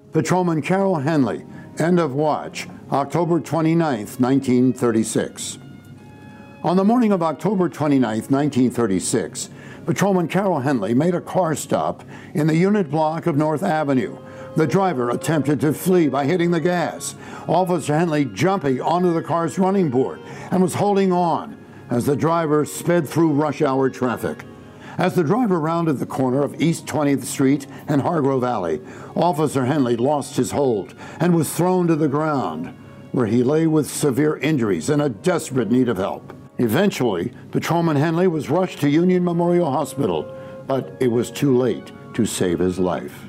Patrolman Carol Henley, end of watch, October 29, 1936. On the morning of October 29, 1936, Patrolman Carol Henley made a car stop in the unit block of North Avenue. The driver attempted to flee by hitting the gas. Officer Henley jumping onto the car's running board and was holding on as the driver sped through rush hour traffic. As the driver rounded the corner of East 20th Street and Hargrove Alley, Officer Henley lost his hold and was thrown to the ground, where he lay with severe injuries and a desperate need of help. Eventually, Patrolman Henley was rushed to Union Memorial Hospital, but it was too late to save his life.